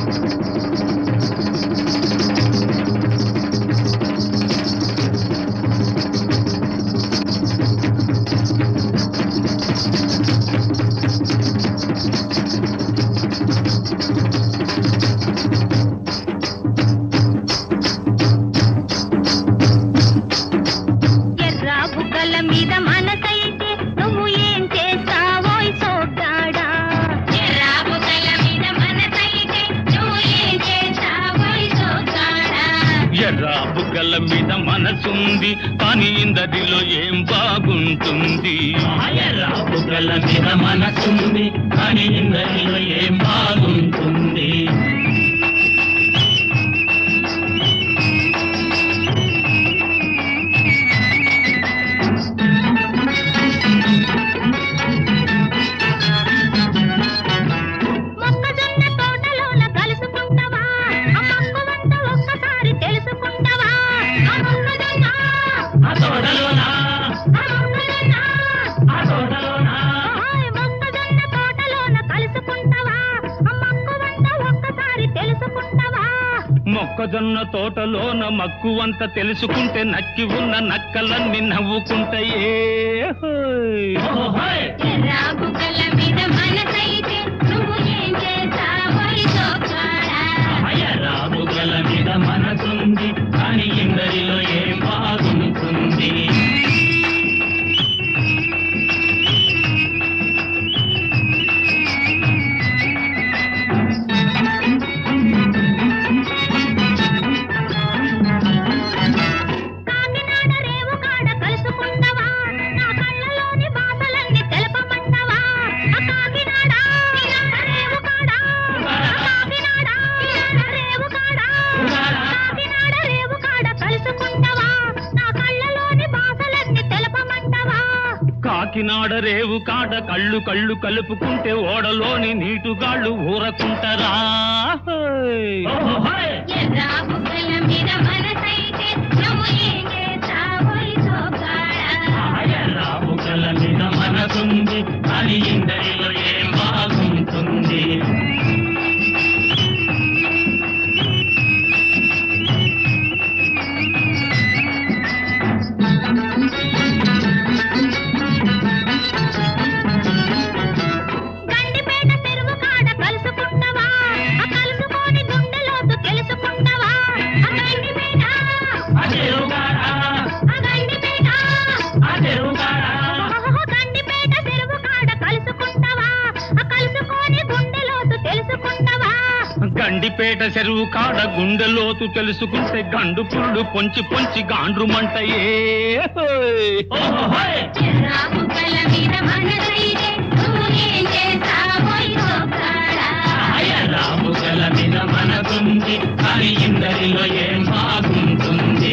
బుగ్గల మీద మనసుంది కానీ ఇందరిలో ఏం బాగుంటుంది. బుగ్గల మీద మనసుంది కానీ ఇందరిలో ఏం బాగుంటుంది. మొక్కజొన్న తోటలోన మక్కువంత తెలుసుకుంటే నక్కి ఉన్న నక్కలన్నీ నవ్వుకుంటాయే. రాబుగల మీద మనసుంది కానీ ఇందరిలో ఏం బాగుంటుంది. కాకినాడ రేవు కాడ కళ్ళు కళ్ళు కలుపుకుంటే ఓడలోని నీటుగాళ్ళు ఊరకుంటారా. రాబుగల మీద మనసుంది కానీ ఇందరిలో ఏం బాగుంటుంది. గండిపేట చెరువు కాడ గుండెలోతు తెలుసుకుంటే గండు పుళ్ళు పొంచి పొంచి గాండ్రుమంటయే. రాబుగల మీద మనసుంది కానీ ఇందరిలో ఏం బాగుంటుంది.